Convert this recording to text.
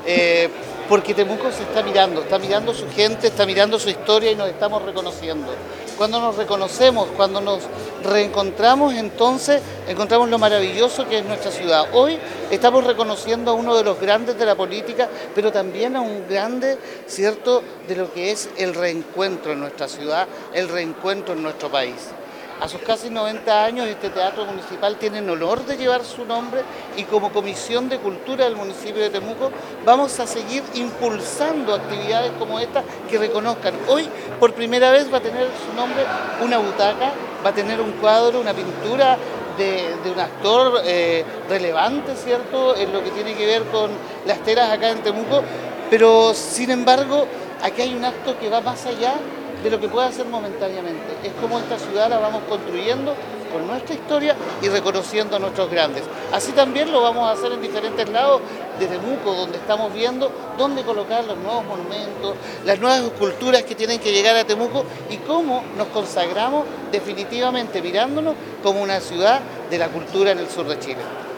porque Temuco se está mirando su gente, está mirando su historia y nos estamos reconociendo. Cuando nos reconocemos, cuando nos reencontramos, entonces encontramos lo maravilloso que es nuestra ciudad. Hoy estamos reconociendo a uno de los grandes de la política, pero también a un grande, ¿cierto?, de lo que es el reencuentro en nuestra ciudad, el reencuentro en nuestro país. A sus casi 90 años este teatro municipal tiene el honor de llevar su nombre y como Comisión de Cultura del municipio de Temuco vamos a seguir impulsando actividades como esta que reconozcan. Hoy por primera vez va a tener su nombre una butaca, va a tener un cuadro, una pintura de un actor relevante, ¿cierto?, en lo que tiene que ver con las telas acá en Temuco, pero sin embargo aquí hay un acto que va más allá de lo que pueda hacer momentáneamente. Es como esta ciudad la vamos construyendo con nuestra historia y reconociendo a nuestros grandes. Así también lo vamos a hacer en diferentes lados de Temuco, donde estamos viendo dónde colocar los nuevos monumentos, las nuevas esculturas que tienen que llegar a Temuco y cómo nos consagramos definitivamente mirándonos como una ciudad de la cultura en el sur de Chile.